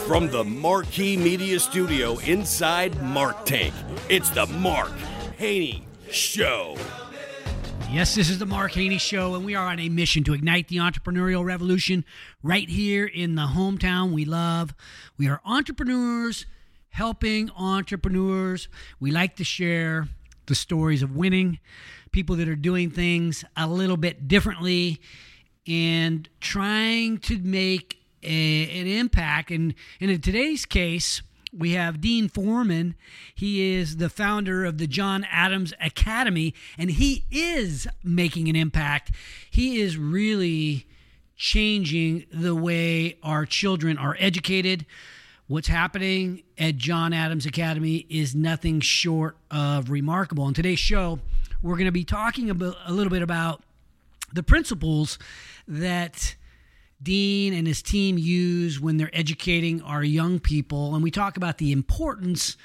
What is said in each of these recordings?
From the Marquee Media Studio inside Mark Tank, it's the Mark Haney Show. Yes, this is the Mark Haney Show, and we are on a mission to ignite the entrepreneurial revolution right here in the hometown we love. We are entrepreneurs helping entrepreneurs. We like to share the stories of winning, people that are doing things a little bit differently and trying to make an impact. And in today's case, we have Dean Foreman. He is the founder of the John Adams Academy, and he is making an impact. He is really changing the way our children are educated. What's happening at John Adams Academy is nothing short of remarkable. In today's show, we're going to be talking about a little bit about the principles that Dean and his team use when they're educating our young people. And we talk about the importance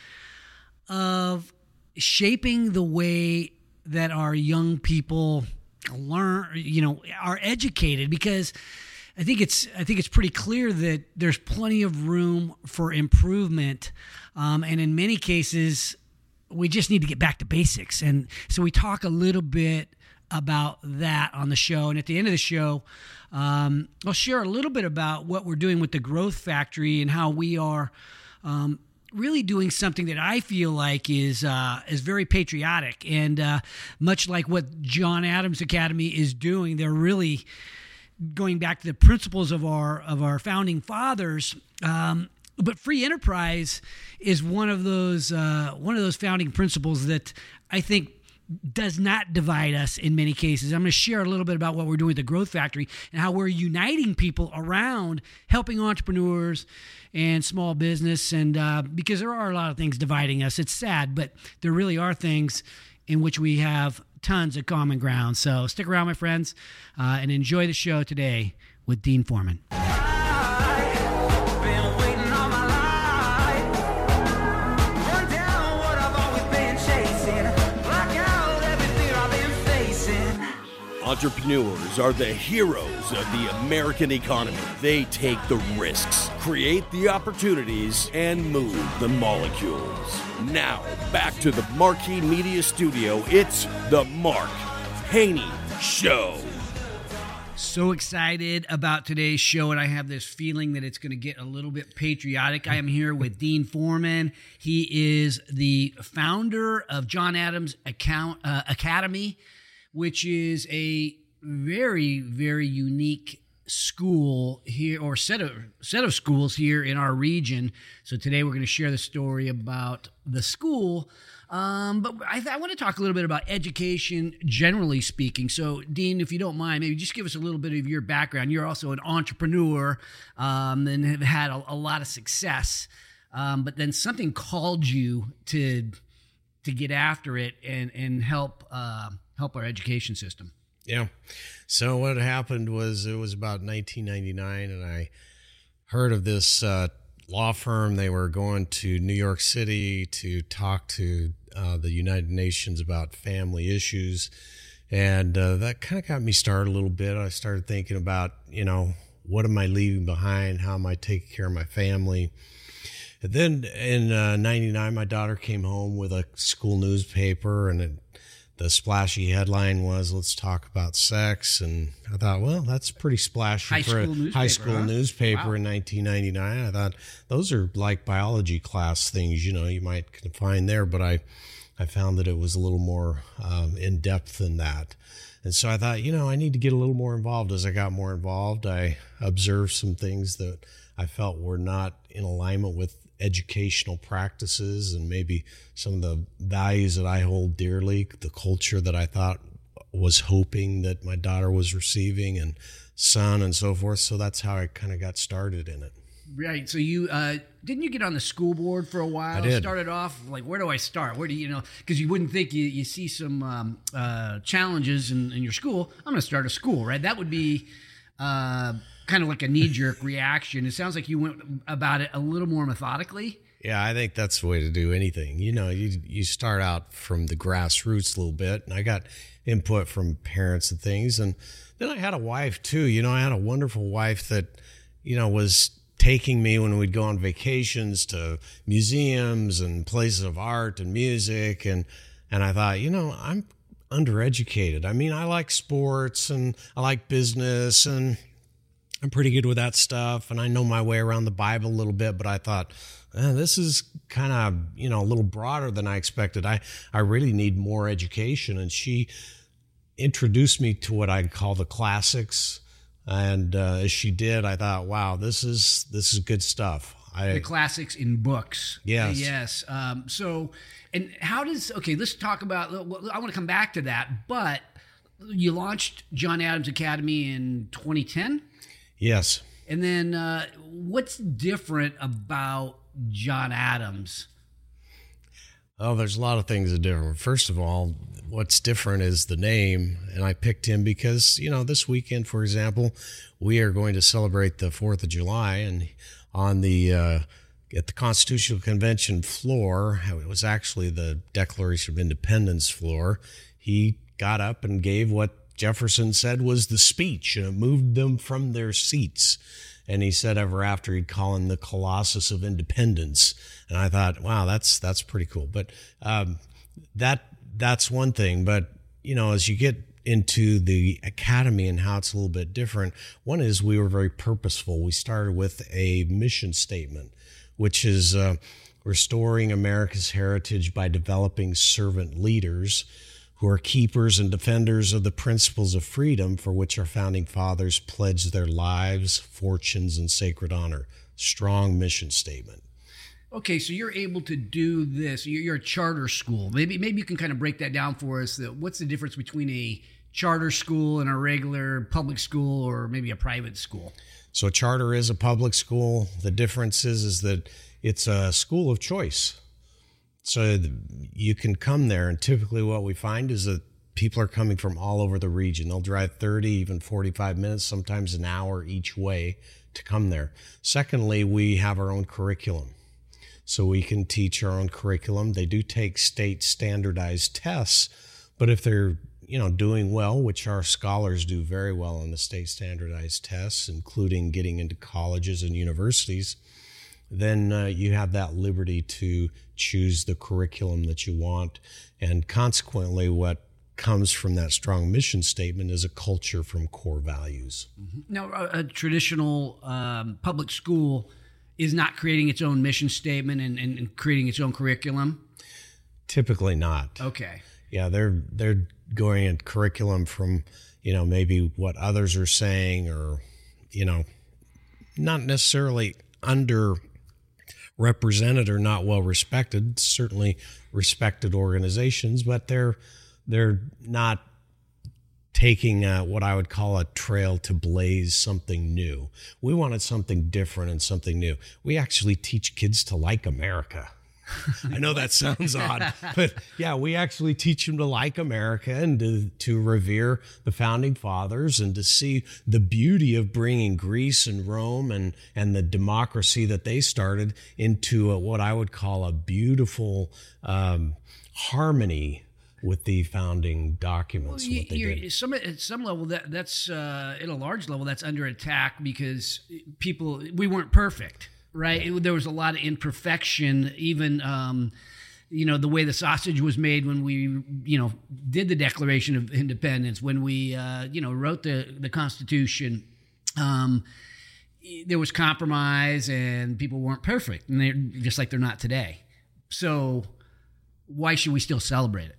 of shaping the way that our young people learn, are educated, because I think it's pretty clear that there's plenty of room for improvement. And in many cases, we just need to get back to basics. And so we talk a little bit about that on the show. And at the end of the show, I'll share a little bit about what we're doing with the Growth Factory and how we are really doing something that I feel like is very patriotic. And much like what John Adams Academy is doing, they're really going back to the principles of our founding fathers. But free enterprise is one of those founding principles that I think does not divide us in many cases. I'm going to share a little bit about what we're doing with the Growth Factory and how we're uniting people around helping entrepreneurs and small business. And because there are a lot of things dividing us, it's sad, but there really are things in which we have tons of common ground. So stick around, my friends, and enjoy the show today with Dean Foreman. Entrepreneurs are the heroes of the American economy. They take the risks, create the opportunities, and move the molecules. Now, back to the Marquee Media Studio, it's the Mark Haney Show. So excited about today's show, and I have this feeling that it's going to get a little bit patriotic. I am here with Dean Foreman. He is the founder of John Adams Academy, which is a very, very unique school here, or set of schools here in our region. So today we're going to share the story about the school. But I want to talk a little bit about education, generally speaking. So, Dean, if you don't mind, maybe just give us a little bit of your background. You're also an entrepreneur and have had a lot of success. But then something called you to get after it and help our education system. Yeah. So what happened was, it was about 1999, and I heard of this law firm. They were going to New York City to talk to the United Nations about family issues. And that kind of got me started a little bit. I started thinking about, what am I leaving behind? How am I taking care of my family? And then in 99, my daughter came home with a school newspaper, and the splashy headline was, "Let's talk about sex." And I thought, well, that's pretty splashy for a high school newspaper in 1999. I thought, those are like biology class things, you might find there. But I found that it was a little more in depth than that. And so I thought, I need to get a little more involved. As I got more involved, I observed some things that I felt were not in alignment with educational practices and maybe some of the values that I hold dearly, the culture that I thought was hoping that my daughter was receiving, and son and so forth. So that's how I kind of got started in it. Right. So you didn't you get on the school board for a while? I did. Started off like, where do I start? Where do because you wouldn't think you see some challenges in your school. I'm going to start a school, right? That would be kind of like a knee-jerk reaction. It sounds like you went about it a little more methodically. Yeah, I think that's the way to do anything. You start out from the grassroots a little bit, and I got input from parents and things. And then I had a wife too. I had a wonderful wife that, was taking me when we'd go on vacations to museums and places of art and music. And I thought, I'm undereducated. I mean, I like sports and I like business and I'm pretty good with that stuff. And I know my way around the Bible a little bit, but I thought, this is kind of, a little broader than I expected. I really need more education. And she introduced me to what I call the classics. And as she did, I thought, wow, this is good stuff. The classics in books. Yes. Yes. So, and how does, let's talk about, I want to come back to that, but you launched John Adams Academy in 2010? Yes. And then what's different about John Adams? Oh, there's a lot of things that are different. First of all, what's different is the name, and I picked him because, this weekend, for example, we are going to celebrate the 4th of July, and on the at the Constitutional Convention floor, it was actually the Declaration of Independence floor, he got up and gave what Jefferson said was the speech, and it moved them from their seats. And he said ever after he'd call him the Colossus of Independence. And I thought, wow, that's pretty cool. But that's one thing. But, as you get into the academy and how it's a little bit different, one is we were very purposeful. We started with a mission statement, which is restoring America's heritage by developing servant leaders who are keepers and defenders of the principles of freedom for which our founding fathers pledged their lives, fortunes, and sacred honor. Strong mission statement. Okay, so you're able to do this. You're a charter school. Maybe you can kind of break that down for us. What's the difference between a charter school and a regular public school or maybe a private school? So a charter is a public school. The difference is that it's a school of choice. So you can come there, and typically what we find is that people are coming from all over the region. They'll drive 30, even 45 minutes, sometimes an hour each way to come there. Secondly, we have our own curriculum. So we can teach our own curriculum. They do take state standardized tests, but if they're doing well, which our scholars do very well on the state standardized tests, including getting into colleges and universities, then you have that liberty to choose the curriculum that you want. And consequently, what comes from that strong mission statement is a culture from core values. Mm-hmm. Now, a traditional public school is not creating its own mission statement and creating its own curriculum? Typically not. Okay. Yeah, they're going in curriculum from, maybe what others are saying or, not necessarily underrepresented or not well respected, certainly respected organizations, but they're not taking what I would call a trail to blaze something new. We wanted something different and something new. We actually teach kids to like America. I know that sounds odd, but yeah, we actually teach them to like America and to revere the founding fathers and to see the beauty of bringing Greece and Rome and the democracy that they started into what I would call a beautiful harmony with the founding documents. Well, what they did. At some level, that's at a large level, that's under attack because we weren't perfect. Right. Yeah. There was a lot of imperfection, even, the way the sausage was made when we, did the Declaration of Independence, when we, wrote the Constitution. There was compromise and people weren't perfect, and they're just like they're not today. So why should we still celebrate it?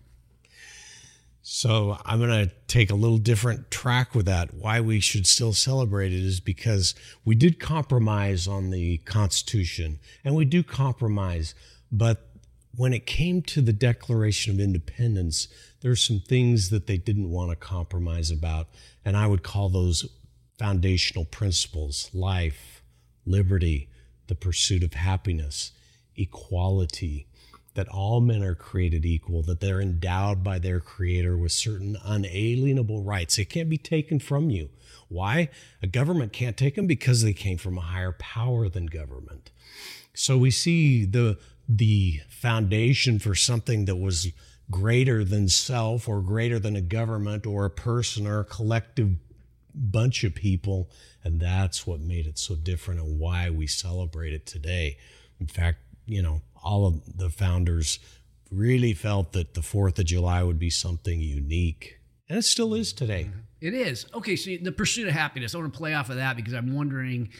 So I'm going to take a little different track with that. Why we should still celebrate it is because we did compromise on the Constitution, and we do compromise. But when it came to the Declaration of Independence, there's some things that they didn't want to compromise about, and I would call those foundational principles: life, liberty, the pursuit of happiness, equality, that all men are created equal, that they're endowed by their Creator with certain unalienable rights. They can't be taken from you. Why? A government can't take them because they came from a higher power than government. So we see the foundation for something that was greater than self or greater than a government or a person or a collective bunch of people, and that's what made it so different and why we celebrate it today. In fact, all of the founders really felt that the 4th of July would be something unique, and it still is today. It is. Okay, so the pursuit of happiness, I want to play off of that because I'm wondering,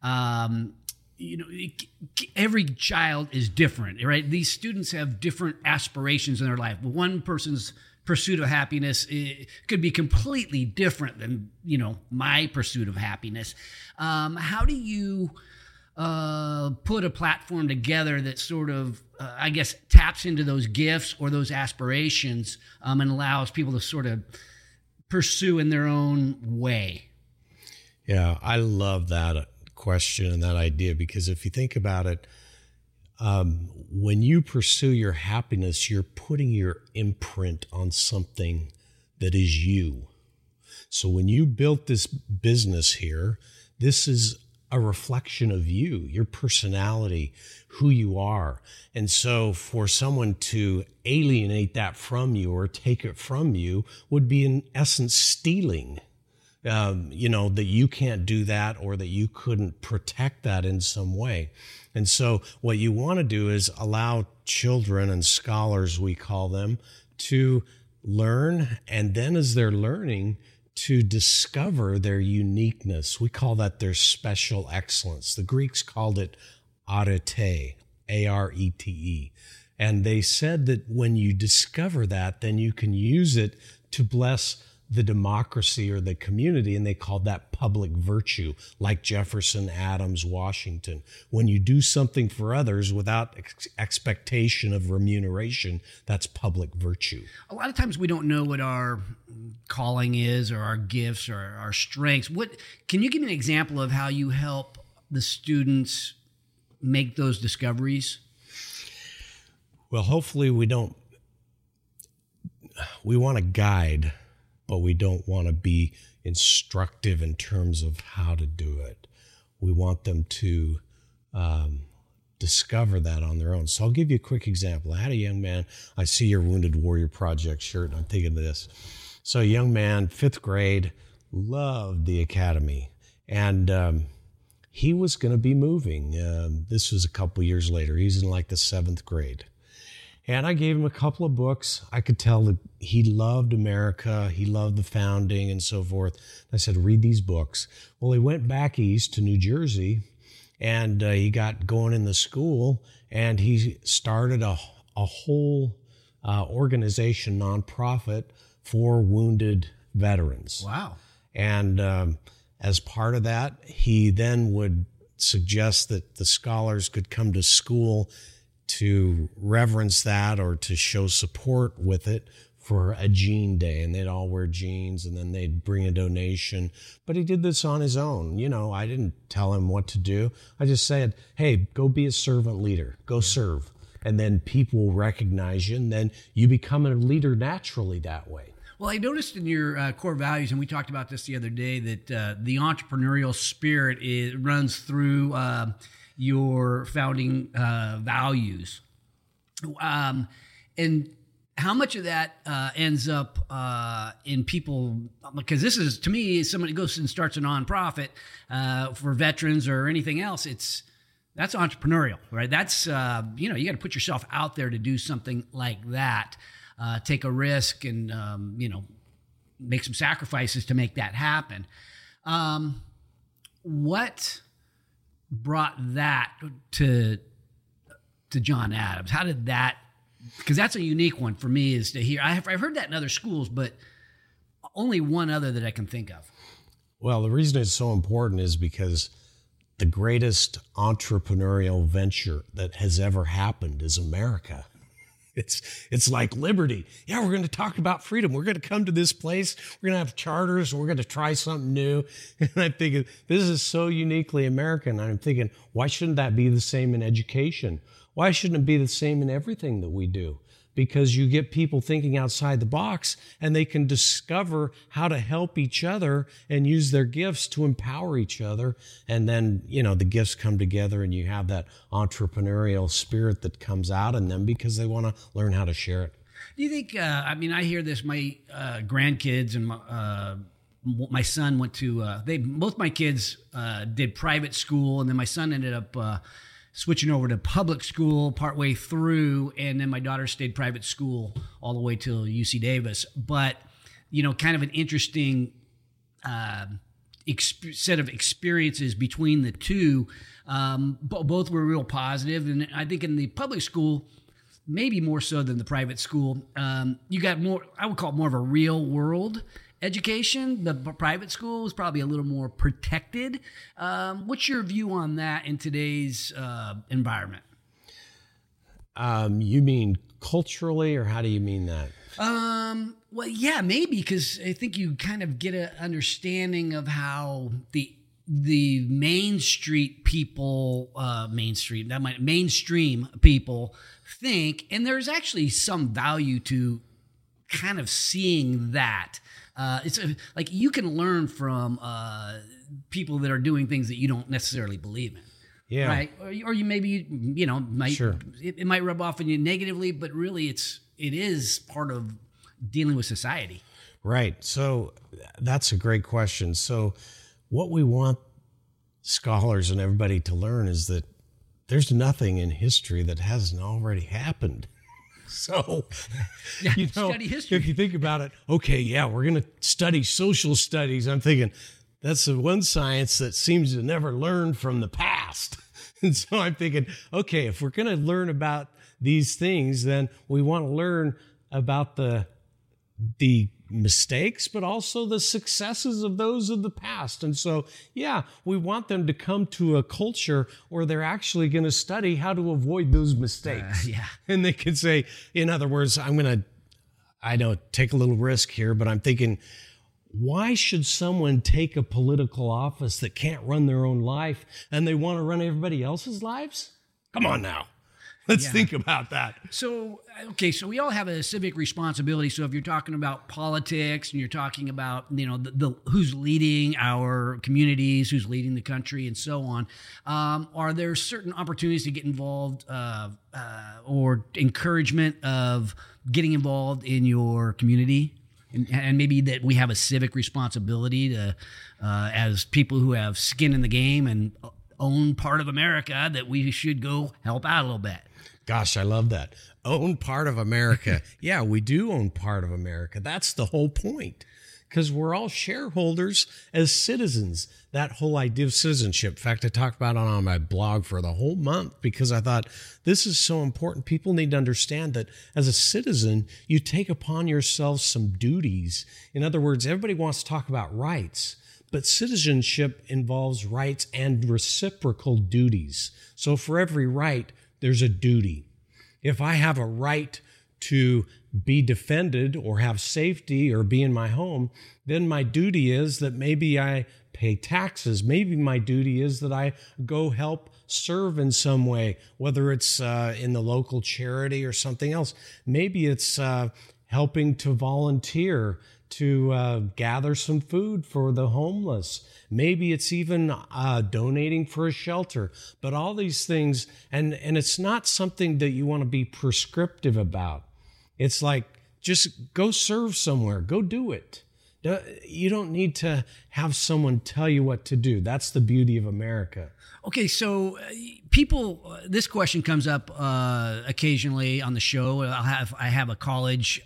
every child is different, right? These students have different aspirations in their life. One person's pursuit of happiness could be completely different than, my pursuit of happiness. How do you put a platform together that sort of, taps into those gifts or those aspirations and allows people to sort of pursue in their own way? Yeah, I love that question and that idea, because if you think about it, when you pursue your happiness, you're putting your imprint on something that is you. So when you built this business here, this is a reflection of you, your personality, who you are. And so for someone to alienate that from you or take it from you would be in essence stealing. That you can't do that or that you couldn't protect that in some way. And so what you want to do is allow children and scholars, we call them, to learn. And then as they're learning, to discover their uniqueness. We call that their special excellence. The Greeks called it arete, A-R-E-T-E. And they said that when you discover that, then you can use it to bless the democracy or the community, and they called that public virtue, like Jefferson, Adams, Washington. When you do something for others without expectation of remuneration, that's public virtue. A lot of times we don't know what our calling is or our gifts or our strengths. Can you give me an example of how you help the students make those discoveries? Well, hopefully we want to guide, but we don't want to be instructive in terms of how to do it. We want them to discover that on their own. So I'll give you a quick example. I had a young man, I see your Wounded Warrior Project shirt, and I'm thinking of this. So a young man, 5th grade, loved the academy. And he was going to be moving. This was a couple years later. He's in like the 7th grade. And I gave him a couple of books. I could tell that he loved America. He loved the founding and so forth. I said, read these books. Well, he went back east to New Jersey, and he got going in the school, and he started a whole organization, nonprofit, for wounded veterans. Wow. And as part of that, he then would suggest that the scholars could come to school to reverence that or to show support with it for a jean day, and they'd all wear jeans, and then they'd bring a donation. But he did this on his own. I didn't tell him what to do. I just said, hey, go be a servant leader. Go serve. And then people will recognize you, and then you become a leader naturally that way. Well, I noticed in your core values, and we talked about this the other day, that the entrepreneurial spirit runs through your founding values. And how much of that ends up in people, because this is, to me, somebody goes and starts a nonprofit for veterans or anything else, that's entrepreneurial, right? That's, you got to put yourself out there to do something like that. Take a risk and, make some sacrifices to make that happen. What brought that to John Adams? How did that, because that's a unique one for me, is to hear. I've heard that in other schools, but only one other that I can think of. Well, the reason it's so important is because the greatest entrepreneurial venture that has ever happened is America. It's like liberty. Yeah, we're going to talk about freedom. We're going to come to this place. We're going to have charters. We're going to try something new. And I'm thinking, this is so uniquely American. I'm thinking, why shouldn't that be the same in education? Why shouldn't it be the same in everything that we do? Because you get people thinking outside the box, and they can discover how to help each other and use their gifts to empower each other. And then, the gifts come together, and you have that entrepreneurial spirit that comes out in them because they want to learn how to share it. Do you think, I hear this, my grandkids and my son went to both my kids did private school, and then my son ended up switching over to public school partway through, and then my daughter stayed private school all the way till UC Davis. But kind of an interesting set of experiences between the two. Both were real positive, and I think in the public school, maybe more so than the private school, you got more, I would call it more of a real world education. The private school is probably a little more protected. What's your view on that in today's environment? You mean culturally, or how do you mean that? Well, yeah, maybe, because I think you kind of get an understanding of how the Main Street people, mainstream people think, and there's actually some value to kind of seeing that. It's like you can learn from people that are doing things that you don't necessarily believe in. Yeah. Right. Or you maybe, might, Sure. it might rub off on you negatively, but really it is part of dealing with society. Right. So that's a great question. So what we want scholars and everybody to learn is that there's nothing in history that hasn't already happened. So, study history. If you think about it, okay, yeah, we're going to study social studies. I'm thinking that's the one science that seems to never learn from the past. And so I'm thinking, okay, if we're going to learn about these things, then we want to learn about the mistakes, but also the successes of those of the past. And so, yeah, we want them to come to a culture where they're actually going to study how to avoid those mistakes. And they can say, in other words, I know, take a little risk here, but I'm thinking, why should someone take a political office that can't run their own life and they want to run everybody else's lives? Come on now. Let's think about that. So we all have a civic responsibility. So if you're talking about politics and you're talking about, the who's leading our communities, who's leading the country and so on, are there certain opportunities to get involved or encouragement of getting involved in your community? And maybe that we have a civic responsibility to, as people who have skin in the game and own part of America, that we should go help out a little bit. Gosh, I love that. Own part of America. Yeah, we do own part of America. That's the whole point, because we're all shareholders as citizens. That whole idea of citizenship. In fact, I talked about it on my blog for the whole month because I thought this is so important. People need to understand that as a citizen, you take upon yourself some duties. In other words, everybody wants to talk about rights, but citizenship involves rights and reciprocal duties. So for every right, there's a duty. If I have a right to be defended or have safety or be in my home, then my duty is that maybe I pay taxes. Maybe my duty is that I go help serve in some way, whether it's in the local charity or something else. Maybe it's helping to volunteer to gather some food for the homeless. Maybe it's even donating for a shelter. But all these things, and it's not something that you want to be prescriptive about. It's like, just go serve somewhere. Go do it. You don't need to have someone tell you what to do. That's the beauty of America. Okay, so this question comes up occasionally on the show. I have a college,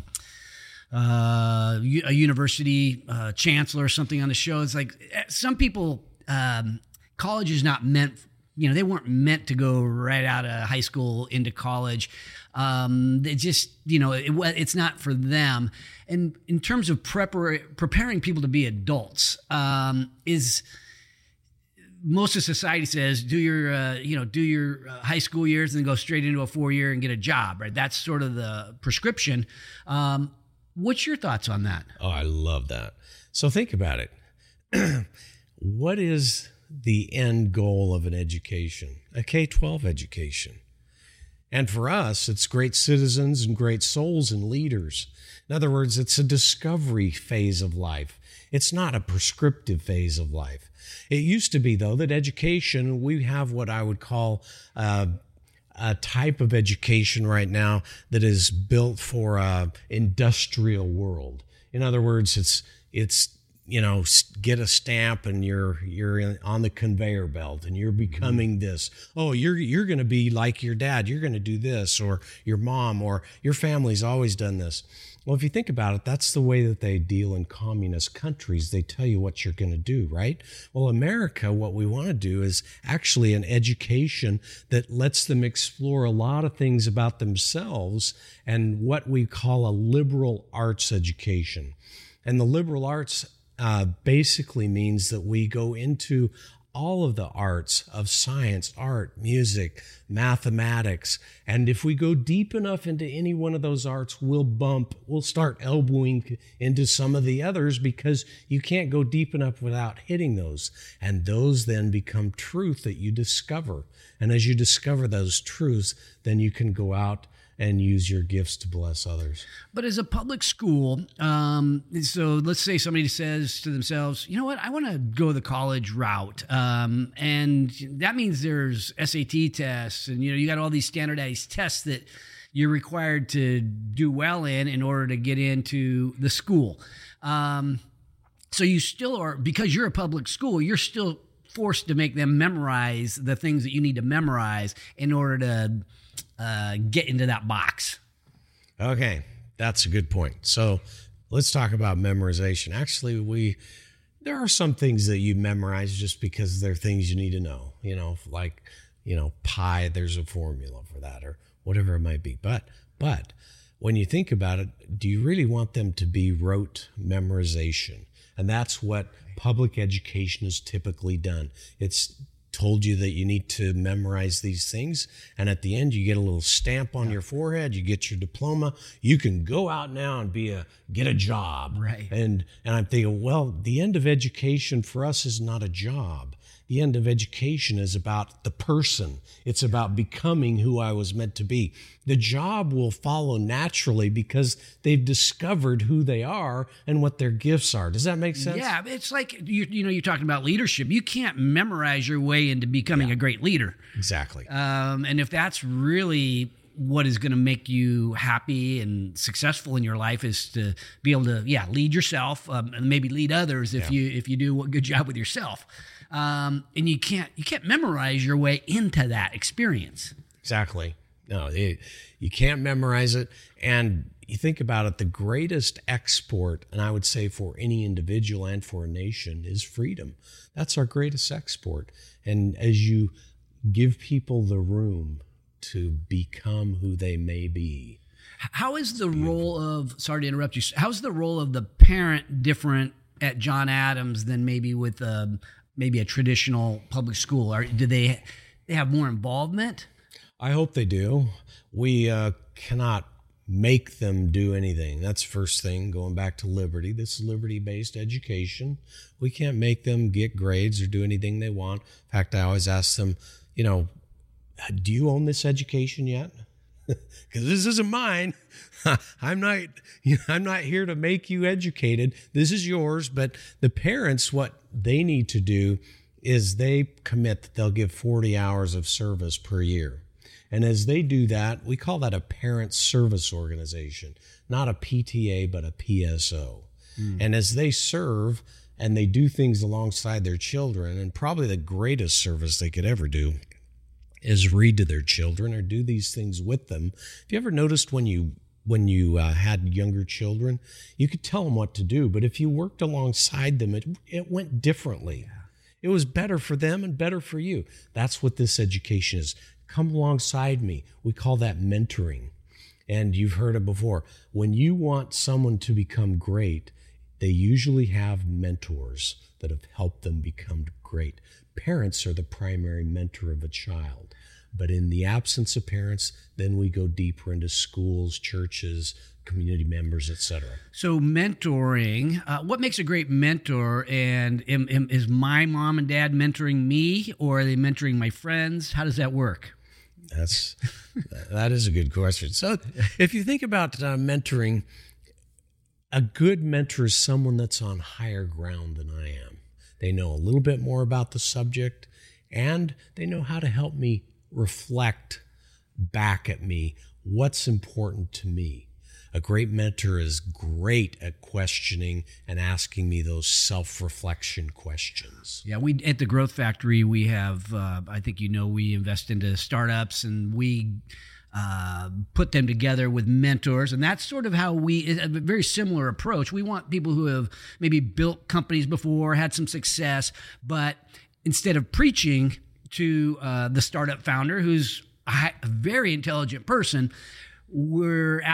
a university chancellor or something on the show. It's like some people, college is not meant, they weren't meant to go right out of high school into college. They just, it's not for them. And in terms of preparing people to be adults, is most of society says do your high school years and then go straight into a 4-year and get a job, right? That's sort of the prescription. What's your thoughts on that? Oh, I love that. So think about it. What is the end goal of an education? A K-12 education. And for us, it's great citizens and great souls and leaders. In other words, it's a discovery phase of life. It's not a prescriptive phase of life. It used to be, though, that education, we have what I would call a type of education right now that is built for an industrial world. In other words, it's get a stamp and you're on the conveyor belt and you're becoming this. Oh, you're going to be like your dad. You're going to do this, or your mom, or your family's always done this. Well, if you think about it, that's the way that they deal in communist countries. They tell you what you're going to do, right? Well, America, what we want to do is actually an education that lets them explore a lot of things about themselves, and what we call a liberal arts education. And the liberal arts basically means that we go into all of the arts of science, art, music, mathematics. And if we go deep enough into any one of those arts, we'll start elbowing into some of the others, because you can't go deep enough without hitting those. And those then become truth that you discover. And as you discover those truths, then you can go out and use your gifts to bless others. But as a public school, so let's say somebody says to themselves, you know what, I want to go the college route. And that means there's SAT tests, and, you got all these standardized tests that you're required to do well in order to get into the school. So you still are, because you're a public school, you're still forced to make them memorize the things that you need to memorize in order to get into that box. Okay, that's a good point. So let's talk about memorization. Actually, there are some things that you memorize just because they're things you need to know. Like pi, there's a formula for that, or whatever it might be. But when you think about it, do you really want them to be rote memorization? And that's what public education is typically done. It's told you that you need to memorize these things, and at the end you get a little stamp on your forehead, you get your diploma, you can go out now and get a job. Right. And I'm thinking, well, the end of education for us is not a job. The end of education is about the person. It's about becoming who I was meant to be. The job will follow naturally because they've discovered who they are and what their gifts are. Does that make sense? Yeah, it's like, you're talking about leadership. You can't memorize your way into becoming a great leader. Exactly. And if that's really what is going to make you happy and successful in your life, is to be able to, lead yourself, and maybe lead others if you do a good job with yourself. And you can't memorize your way into that experience. Exactly. No, you can't memorize it. And you think about it, the greatest export, and I would say for any individual and for a nation, is freedom. That's our greatest export. And as you give people the room to become who they may be. How is the role of, sorry to interrupt you, how's the role of the parent different at John Adams than maybe with maybe a traditional public school? Or do they have more involvement? I hope they do. We cannot make them do anything. That's the first thing, going back to liberty. This is liberty-based education. We can't make them get grades or do anything they want. In fact, I always ask them, do you own this education yet? Because this isn't mine. I'm not here to make you educated. This is yours. But the parents, what they need to do is they commit that they'll give 40 hours of service per year. And as they do that, we call that a parent service organization, not a PTA, but a PSO. And as they serve and they do things alongside their children, and probably the greatest service they could ever do is read to their children or do these things with them. Have you ever noticed when you had younger children, you could tell them what to do, but if you worked alongside them, it went differently. It was better for them and better for you. That's what this education is. Come alongside me. We call that mentoring. And you've heard it before. When you want someone to become great, they usually have mentors that have helped them become great. Parents are the primary mentor of a child. But in the absence of parents, then we go deeper into schools, churches, community members, etc. So mentoring, what makes a great mentor? And is my mom and dad mentoring me, or are they mentoring my friends? How does that work? That is a good question. So if you think about mentoring, a good mentor is someone that's on higher ground than I am. They know a little bit more about the subject, and they know how to help me reflect back at me what's important to me. A great mentor is great at questioning and asking me those self-reflection questions. Yeah, we at the Growth Factory, we have, I think we invest into startups, and we put them together with mentors. And that's sort of how it's a very similar approach. We want people who have maybe built companies before, had some success, but instead of preaching to the startup founder, who's a very intelligent person, we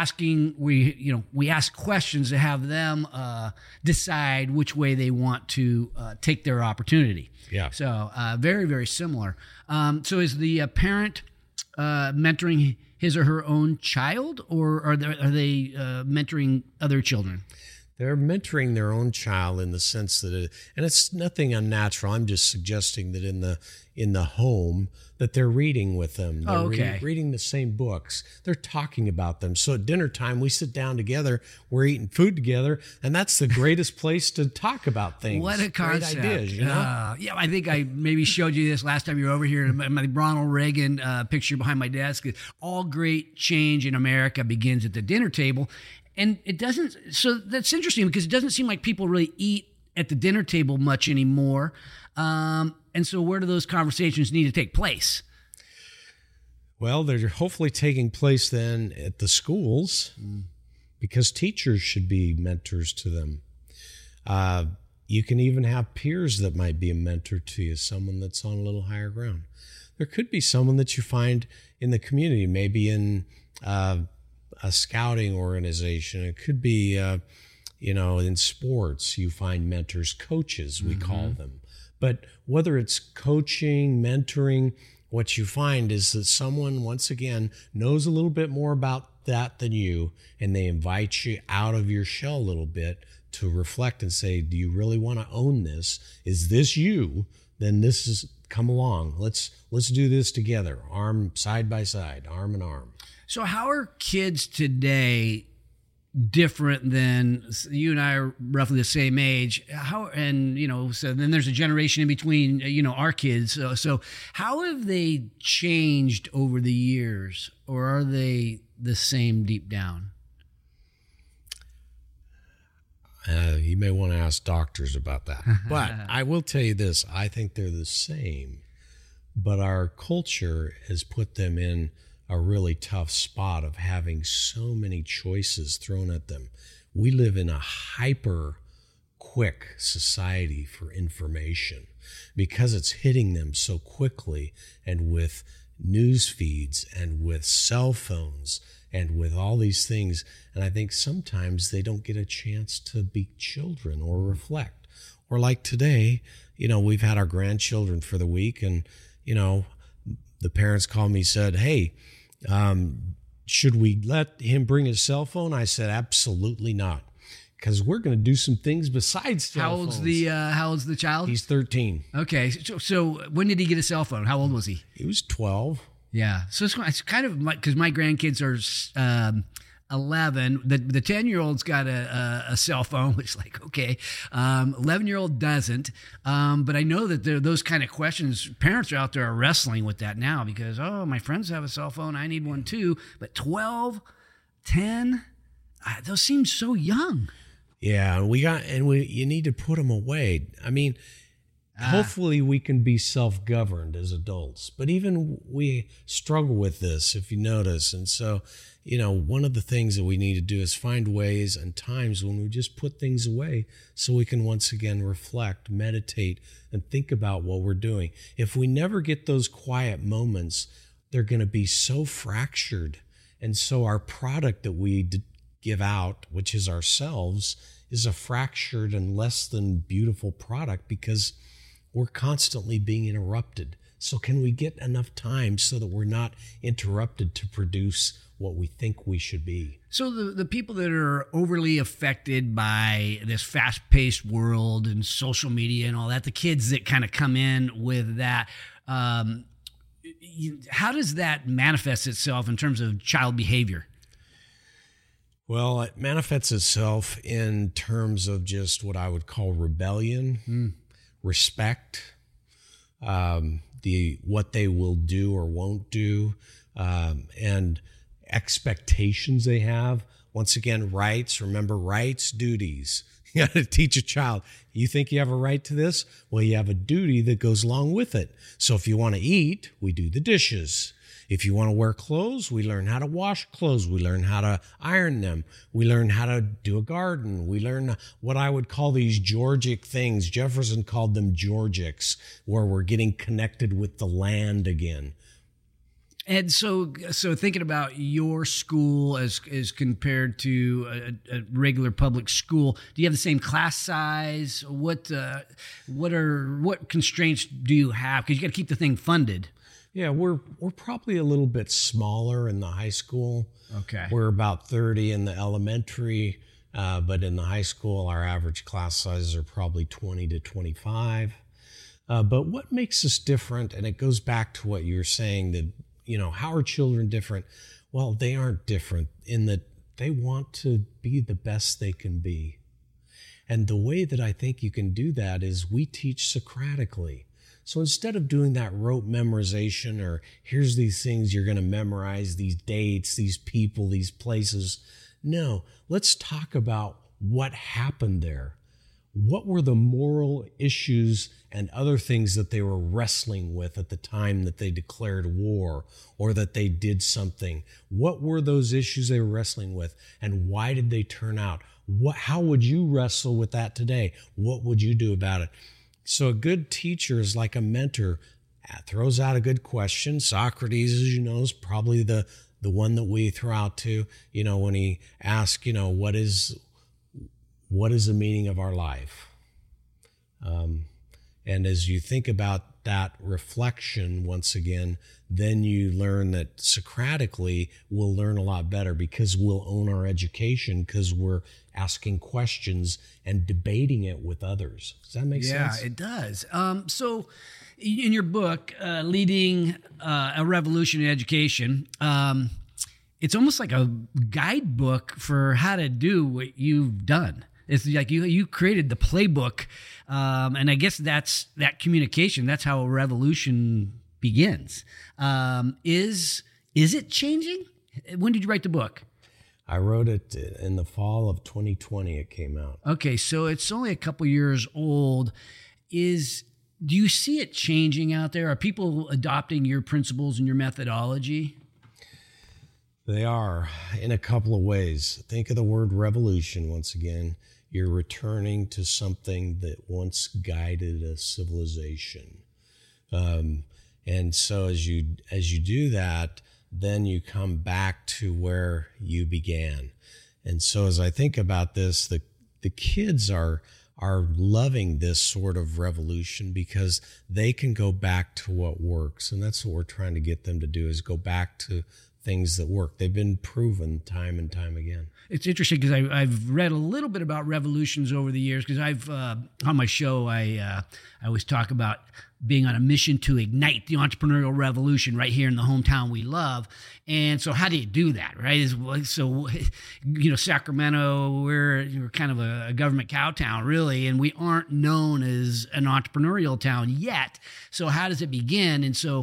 ask questions to have them decide which way they want to take their opportunity. Yeah. So very, very similar. So is the parent mentoring his or her own child, or are they mentoring other children? They're mentoring their own child in the sense that, and it's nothing unnatural. I'm just suggesting that in the home that they're reading with them. They're reading the same books. They're talking about them. So at dinner time, we sit down together. We're eating food together, and that's the greatest place to talk about things. What a concept! Great ideas, Yeah, I think I maybe showed you this last time you were over here. My Ronald Reagan picture behind my desk. All great change in America begins at the dinner table. And it doesn't, so that's interesting because it doesn't seem like people really eat at the dinner table much anymore. And so where do those conversations need to take place? Well, they're hopefully taking place then at the schools because teachers should be mentors to them. You can even have peers that might be a mentor to you, someone that's on a little higher ground. There could be someone that you find in the community, maybe in a scouting organization. It could be, in sports, you find mentors, coaches, we call them. But whether it's coaching, mentoring, what you find is that someone, once again, knows a little bit more about that than you, and they invite you out of your shell a little bit to reflect and say, do you really want to own this? Is this you? Then come along. Let's do this together, side by side, arm in arm. So how are kids today different than you and I are roughly the same age? So then there's a generation in between, our kids. So how have they changed over the years, or are they the same deep down? You may want to ask doctors about that. But I will tell you this. I think they're the same, but our culture has put them in a really tough spot of having so many choices thrown at them. We live in a hyper quick society for information because it's hitting them so quickly, and with news feeds and with cell phones and with all these things. And I think sometimes they don't get a chance to be children or reflect. Or like today, we've had our grandchildren for the week, and, the parents called me, said, hey, should we let him bring his cell phone? I said, absolutely not, because we're going to do some things besides cell phones. How old's the child? He's 13. Okay. So when did he get a cell phone? How old was he? He was 12. Yeah. So it's kind of because my grandkids are 11. The 10-year-old's got a cell phone, which is like, okay. 11-year-old doesn't. But I know that those kind of questions, parents out there are wrestling with that now because, my friends have a cell phone, I need one too. But 12, 10, those seem so young. Yeah, you need to put them away. I mean, hopefully we can be self-governed as adults, but even we struggle with this, if you notice. And so, one of the things that we need to do is find ways and times when we just put things away so we can once again reflect, meditate, and think about what we're doing. If we never get those quiet moments, they're going to be so fractured. And so our product that we give out, which is ourselves, is a fractured and less than beautiful product because we're constantly being interrupted. So can we get enough time so that we're not interrupted to produce what we think we should be? So the people that are overly affected by this fast-paced world and social media and all that, the kids that kind of come in with that, how does that manifest itself in terms of child behavior? Well, it manifests itself in terms of just what I would call rebellion, respect, what they will do or won't do, and expectations they have. Once again, rights, remember rights, duties. You got to teach a child, you think you have a right to this? Well, you have a duty that goes along with it. So if you want to eat, we do the dishes. If you want to wear clothes, we learn how to wash clothes. We learn how to iron them. We learn how to do a garden. We learn what I would call these Georgic things. Jefferson called them Georgics, where we're getting connected with the land again. And so thinking about your school as compared to a regular public school, do you have the same class size? What constraints do you have? Because you got to keep the thing funded. Yeah, we're probably a little bit smaller in the high school. Okay. We're about 30 in the elementary, but in the high school, our average class sizes are probably 20 to 25. But what makes us different, and it goes back to what you're saying, that, how are children different? Well, they aren't different in that they want to be the best they can be. And the way that I think you can do that is we teach Socratically. So instead of doing that rote memorization, or here's these things you're going to memorize, these dates, these people, these places, no, let's talk about what happened there. What were the moral issues and other things that they were wrestling with at the time that they declared war or that they did something? What were those issues they were wrestling with, and why did they turn out? How would you wrestle with that today? What would you do about it? So a good teacher is like a mentor, throws out a good question. Socrates, as you know, is probably the one that we throw out to, when he asks, what is the meaning of our life? And as you think about that reflection, once again, then you learn that Socratically we'll learn a lot better, because we'll own our education, because we're asking questions and debating it with others. Does that make sense? Yeah, it does. So in your book, Leading a Revolution in Education, it's almost like a guidebook for how to do what you've done. It's like you created the playbook, and I guess that's that communication. That's how a revolution begins. Is it changing? When did you write the book? I wrote it in the fall of 2020. It came out. Okay, so it's only a couple years old. Do you see it changing out there? Are people adopting your principles and your methodology? They are, in a couple of ways. Think of the word revolution once again. You're returning to something that once guided a civilization. And so as you do that, then you come back to where you began. And so as I think about this, the kids are loving this sort of revolution, because they can go back to what works. And that's what we're trying to get them to do, is go back to things that work. They've been proven time and time again. It's interesting because I've read a little bit about revolutions over the years, because I've on my show I always talk about being on a mission to ignite the entrepreneurial revolution right here in the hometown we love. And so how do you do that, right? So, Sacramento, we're kind of a government cow town, really, and we aren't known as an entrepreneurial town yet. So how does it begin? And so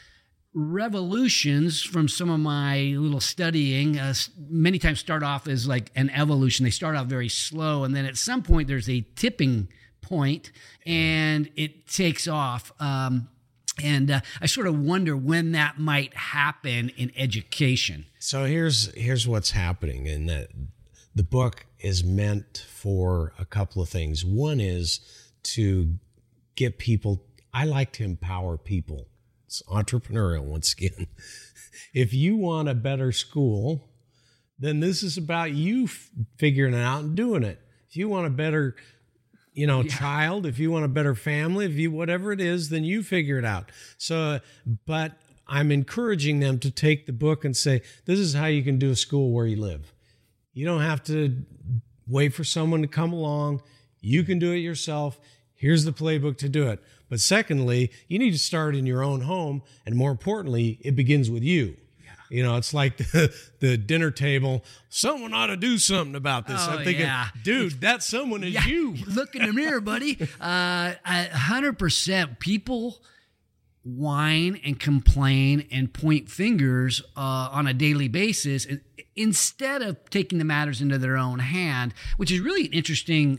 revolutions, from some of my little studying, many times start off as like an evolution. They start off very slow, and then at some point there's a tipping point, and it takes off. And I sort of wonder when that might happen in education. So here's what's happening, in that the book is meant for a couple of things. One is to get people. I like to empower people. It's entrepreneurial once again. If you want a better school, then this is about you figuring it out and doing it. If you want a better, child, if you want a better family, if you whatever it is, then you figure it out. So, but I'm encouraging them to take the book and say, this is how you can do a school where you live. You don't have to wait for someone to come along. You can do it yourself. Here's the playbook to do it. But secondly, you need to start in your own home. And more importantly, it begins with you. Yeah. It's like the dinner table. Someone ought to do something about this. I'm thinking, dude, that someone is you. Look in the mirror, buddy. 100% people whine and complain and point fingers on a daily basis instead of taking the matters into their own hand, which is really an interesting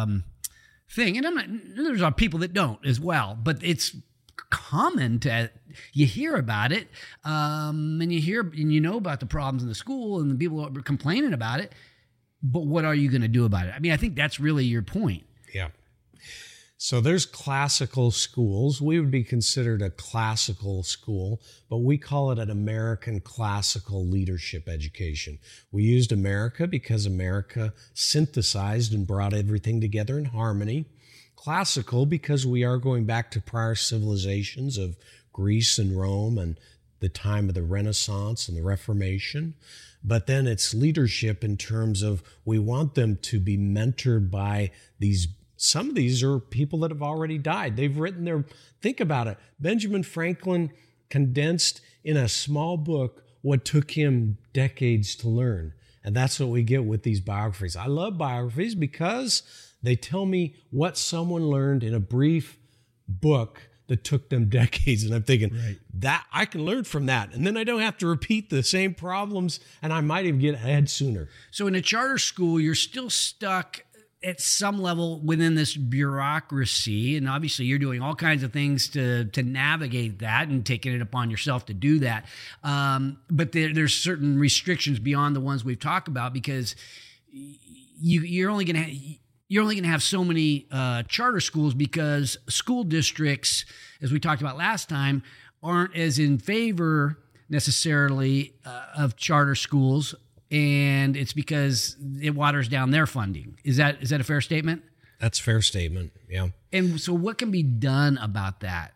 thing. And there's people that don't as well, but it's common to you hear about it, and you know about the problems in the school and the people that are complaining about it. But what are you going to do about it? I mean, I think that's really your point. Yeah. So there's classical schools. We would be considered a classical school, but we call it an American classical leadership education. We used America because America synthesized and brought everything together in harmony. Classical because we are going back to prior civilizations of Greece and Rome and the time of the Renaissance and the Reformation. But then it's leadership in terms of we want them to be mentored by these. Some of these are people that have already died. They've written their, think about it. Benjamin Franklin condensed in a small book what took him decades to learn. And that's what we get with these biographies. I love biographies because they tell me what someone learned in a brief book that took them decades. And I'm thinking, that I can learn from that. And then I don't have to repeat the same problems, and I might even get ahead sooner. So in a charter school, you're still stuck at some level within this bureaucracy, and obviously you're doing all kinds of things to navigate that and taking it upon yourself to do that. But there's certain restrictions beyond the ones we've talked about, because you're only going to have so many charter schools, because school districts, as we talked about last time, aren't as in favor necessarily of charter schools. And it's because it waters down their funding. Is that a fair statement? That's a fair statement, yeah. And so what can be done about that?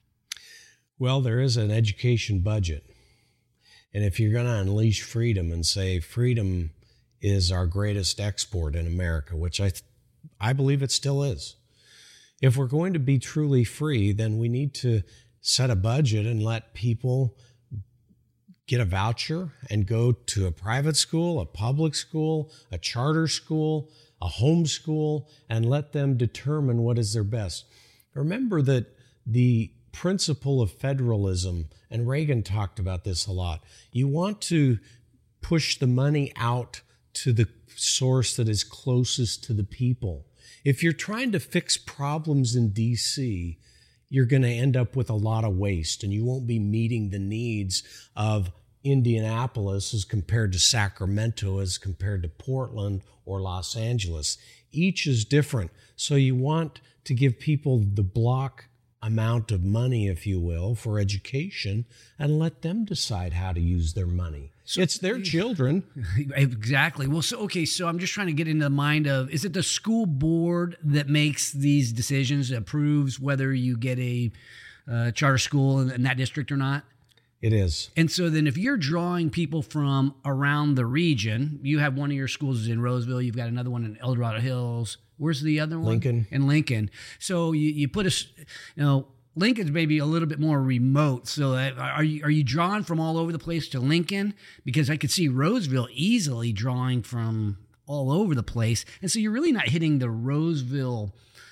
Well, there is an education budget. And if you're going to unleash freedom and say freedom is our greatest export in America, which I believe it still is. If we're going to be truly free, then we need to set a budget and let people get a voucher and go to a private school, a public school, a charter school, a home school, and let them determine what is their best. Remember that the principle of federalism, and Reagan talked about this a lot, you want to push the money out to the source that is closest to the people. If you're trying to fix problems in D.C., you're going to end up with a lot of waste, and you won't be meeting the needs of Indianapolis as compared to Sacramento, as compared to Portland or Los Angeles. Each is different. So you want to give people the block amount of money, if you will, for education, and let them decide how to use their money. So it's their children. Exactly. Well, so I'm just trying to get into the mind of, is it the school board that makes these decisions, approves whether you get a charter school in that district or not? It is. And so then if you're drawing people from around the region, you have one of your schools is in Roseville, you've got another one in El Dorado Hills. Where's the other one? Lincoln. In Lincoln. So you put Lincoln's maybe a little bit more remote. So are you drawing from all over the place to Lincoln? Because I could see Roseville easily drawing from all over the place. And so you're really not hitting the Roseville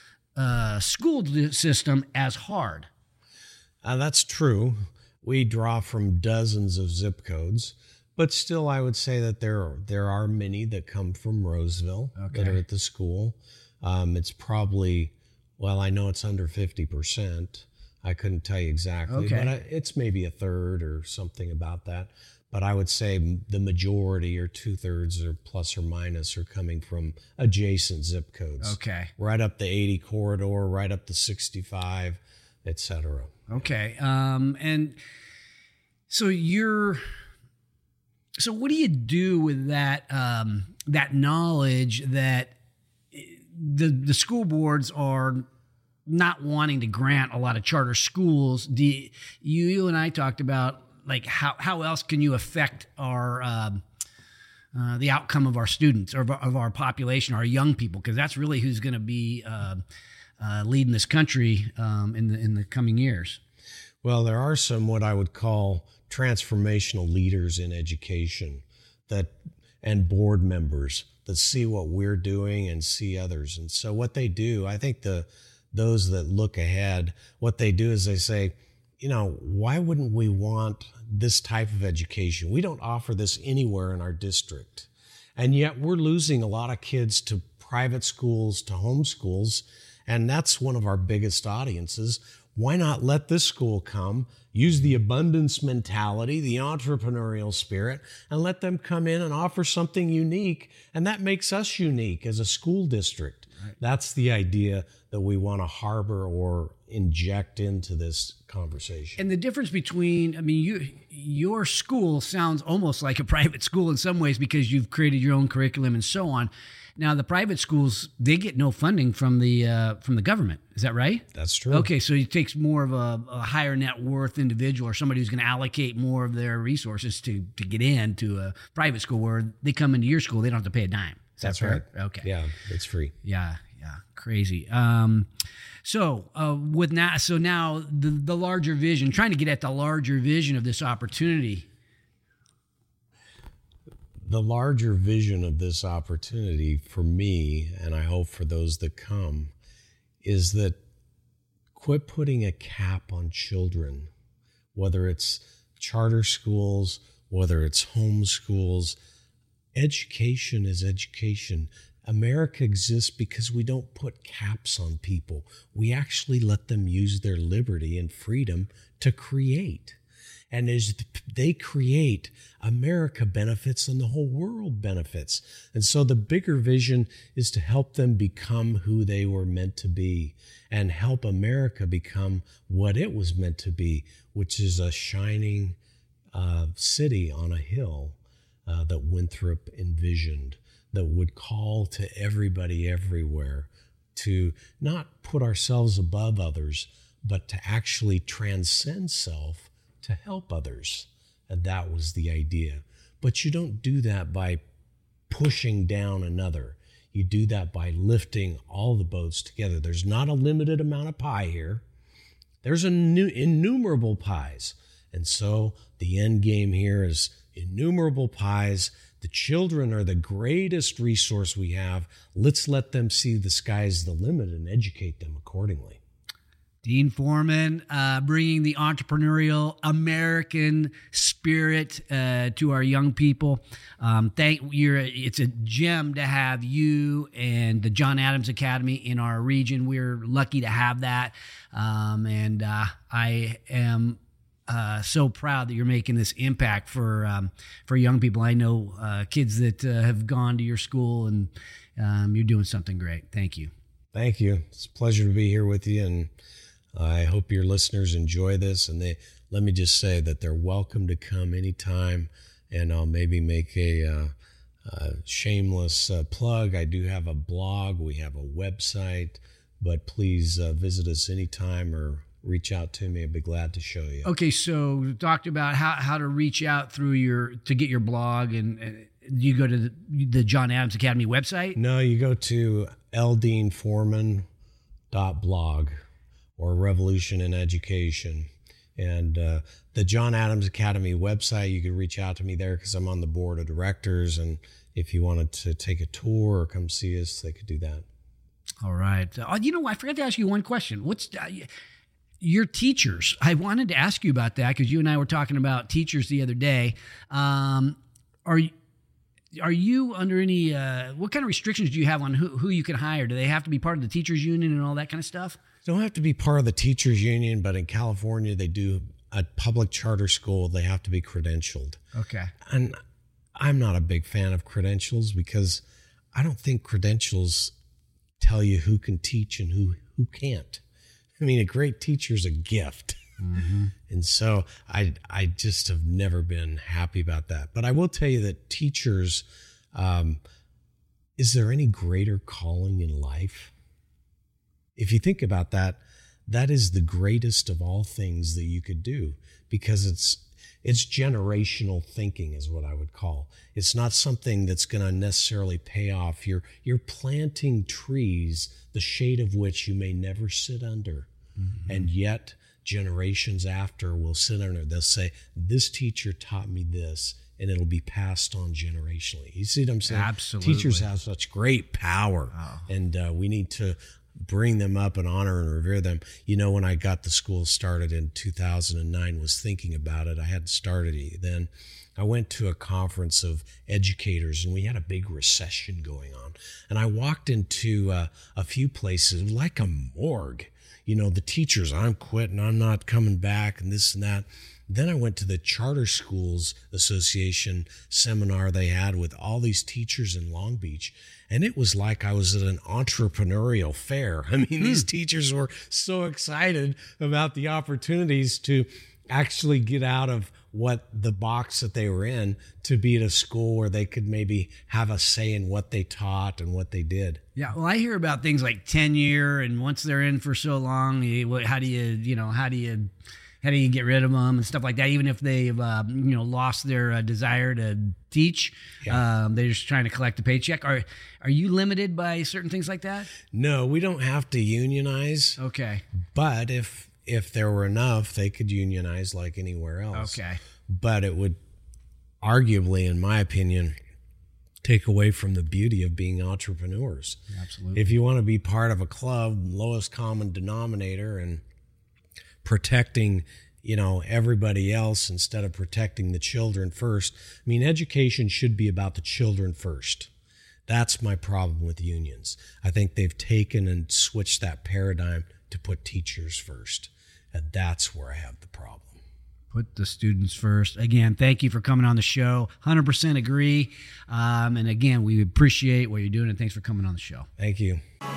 school system as hard. That's true. We draw from dozens of zip codes, but still I would say that there are many that come from Roseville that are at the school. It's probably, well, I know it's under 50%. I couldn't tell you exactly, but it's maybe a third or something about that. But I would say the majority, or 2/3 or plus or minus, are coming from adjacent zip codes. Okay. Right up the 80 corridor, right up the 65, et cetera. Okay. And so what do you do with that, that knowledge that the school boards are not wanting to grant a lot of charter schools? You and I talked about, like, how else can you affect our, the outcome of our students, or of our population, our young people? Because that's really who's going to be, leading this country in the coming years. Well, there are some what I would call transformational leaders in education and board members that see what we're doing and see others. And so what they do, I think those that look ahead, what they do is they say, why wouldn't we want this type of education? We don't offer this anywhere in our district. And yet we're losing a lot of kids to private schools, to home schools, and that's one of our biggest audiences. Why not let this school come, use the abundance mentality, the entrepreneurial spirit, and let them come in and offer something unique, and that makes us unique as a school district. Right. That's the idea that we want to harbor or inject into this conversation. And the difference between, your school sounds almost like a private school in some ways because you've created your own curriculum and so on. Now, the private schools, they get no funding from the government. Is that right? That's true. Okay, so it takes more of a higher net worth individual or somebody who's going to allocate more of their resources to get into a private school where they come into your school, they don't have to pay a dime. That's right. Okay. Yeah, it's free. Yeah, crazy. So now the larger vision, trying to get at the larger vision of this opportunity. The larger vision of this opportunity for me, and I hope for those that come, is that quit putting a cap on children, whether it's charter schools, whether it's home schools. Education is education. America exists because we don't put caps on people. We actually let them use their liberty and freedom to create. And as they create, America benefits and the whole world benefits. And so the bigger vision is to help them become who they were meant to be and help America become what it was meant to be, which is a shining city on a hill that Winthrop envisioned, that would call to everybody everywhere to not put ourselves above others, but to actually transcend self to help others. And that was the idea. But you don't do that by pushing down another. You do that by lifting all the boats together. There's not a limited amount of pie here. There's innumerable pies. And so the end game here is innumerable pies. The children are the greatest resource we have. Let's let them see the sky's the limit and educate them accordingly. Dean Foreman, bringing the entrepreneurial American spirit to our young people. It's a gem to have you and the John Adams Academy in our region. We're lucky to have that, and I am so proud that you're making this impact for young people. I know kids that have gone to your school, and you're doing something great. Thank you. Thank you. It's a pleasure to be here with you, and I hope your listeners enjoy this. And let me just say that they're welcome to come anytime, and I'll maybe make a shameless plug. I do have a blog. We have a website, but please visit us anytime or reach out to me. I'd be glad to show you. Okay, so we talked about how to reach out to get your blog, and you go to the John Adams Academy website? No, you go to ldeanforeman.blog or Revolution in Education. And the John Adams Academy website, you can reach out to me there because I'm on the board of directors. And if you wanted to take a tour or come see us, they could do that. All right. I forgot to ask you one question. What's your teachers? I wanted to ask you about that because you and I were talking about teachers the other day. Are you under any, what kind of restrictions do you have on who you can hire? Do they have to be part of the teachers union and all that kind of stuff? They don't have to be part of the teachers union, but in California, they do a public charter school. They have to be credentialed. Okay. And I'm not a big fan of credentials because I don't think credentials tell you who can teach and who can't. I mean, a great teacher is a gift. Mm-hmm. And so I just have never been happy about that. But I will tell you that teachers, is there any greater calling in life? If you think about that, that is the greatest of all things that you could do because it's generational thinking is what I would call. It's not something that's going to necessarily pay off. You're planting trees, the shade of which you may never sit under. Mm-hmm. And yet generations after will sit under. They'll say, this teacher taught me this, and it'll be passed on generationally. You see what I'm saying? Absolutely. Teachers have such great power, and we need to bring them up and honor and revere them. You know, when I got the school started in 2009, was thinking about it. I hadn't started it then. I went to a conference of educators, and we had a big recession going on. And I walked into a few places like a morgue. You know, the teachers, I'm quitting, I'm not coming back, and this and that. Then I went to the Charter Schools Association seminar they had with all these teachers in Long Beach. And it was like I was at an entrepreneurial fair. I mean, these teachers were so excited about the opportunities to actually get out of what the box that they were in to be at a school where they could maybe have a say in what they taught and what they did. Yeah, well, I hear about things like tenure, and once they're in for so long, how do you get rid of them and stuff like that? Even if they've lost their desire to teach, they're just trying to collect a paycheck. Are you limited by certain things like that? No, we don't have to unionize. Okay, but if there were enough, they could unionize like anywhere else. Okay, but it would arguably, in my opinion, take away from the beauty of being entrepreneurs. Absolutely. If you want to be part of a club, lowest common denominator, and protecting, everybody else instead of protecting the children first. I mean, education should be about the children first. That's my problem with unions. I think they've taken and switched that paradigm to put teachers first. And that's where I have the problem. Put the students first. Again, thank you for coming on the show. 100% agree. And again, we appreciate what you're doing, and thanks for coming on the show. Thank you.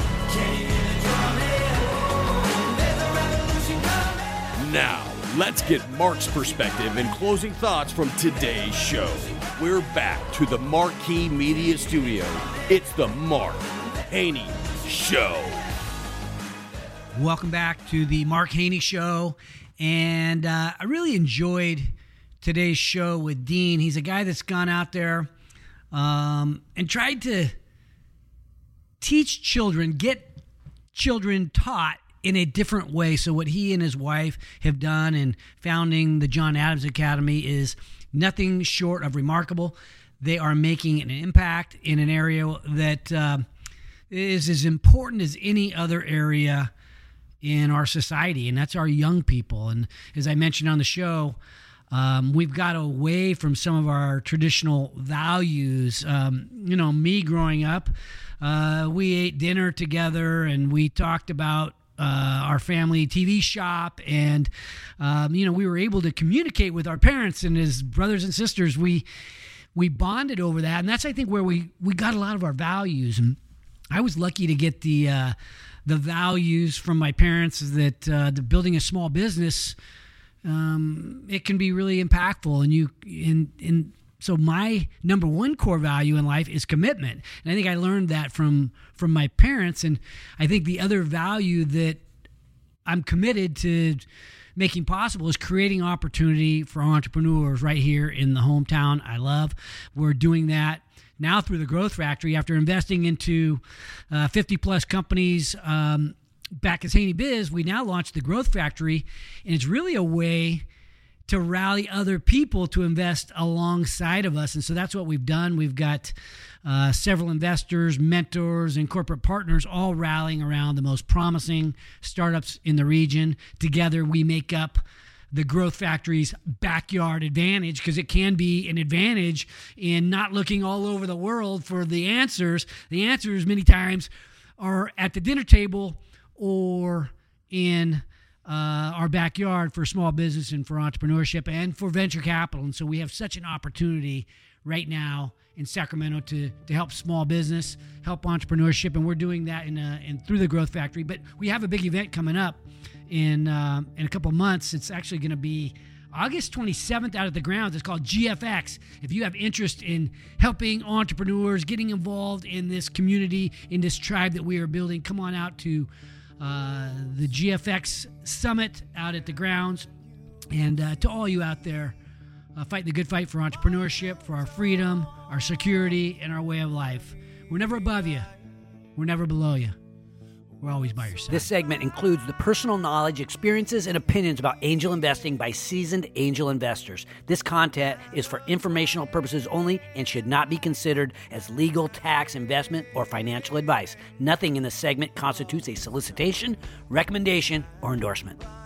Now, let's get Mark's perspective and closing thoughts from today's show. We're back to the Marquee Media Studio. It's the Mark Haney Show. Welcome back to the Mark Haney Show. And I really enjoyed today's show with Dean. He's a guy that's gone out there and tried to teach children, get children taught in a different way. So what he and his wife have done in founding the John Adams Academy is nothing short of remarkable. They are making an impact in an area that is as important as any other area in our society, and that's our young people. And as I mentioned on the show, we've got away from some of our traditional values. Me growing up, we ate dinner together and we talked about our family TV shop, and we were able to communicate with our parents and as brothers and sisters. We bonded over that, and that's, I think, where we got a lot of our values. And I was lucky to get the values from my parents that the building a small business, it can be really impactful. And so my number one core value in life is commitment. And I think I learned that from my parents. And I think the other value that I'm committed to making possible is creating opportunity for entrepreneurs right here in the hometown I love. We're doing that now through the Growth Factory. After investing into 50 plus companies back as Haney Biz, we now launched the Growth Factory, and it's really a way to rally other people to invest alongside of us. And so that's what we've done. We've got several investors, mentors, and corporate partners all rallying around the most promising startups in the region. Together, we make up the Growth Factory's backyard advantage, because it can be an advantage in not looking all over the world for the answers. The answers many times are at the dinner table or in our backyard for small business and for entrepreneurship and for venture capital. And so we have such an opportunity right now in Sacramento to help small business, help entrepreneurship, and we're doing that in through the Growth Factory. But we have a big event coming up in a couple months. It's actually going to be August 27th out at the grounds. It's called GFX. If you have interest in helping entrepreneurs, getting involved in this community, in this tribe that we are building, come on out to the GFX Summit out at the grounds. And to all you out there, fight the good fight for entrepreneurship, for our freedom, our security, and our way of life. We're never above you. We're never below you. We're always by your side. This segment includes the personal knowledge, experiences, and opinions about angel investing by seasoned angel investors. This content is for informational purposes only and should not be considered as legal, tax, investment, or financial advice. Nothing in this segment constitutes a solicitation, recommendation, or endorsement.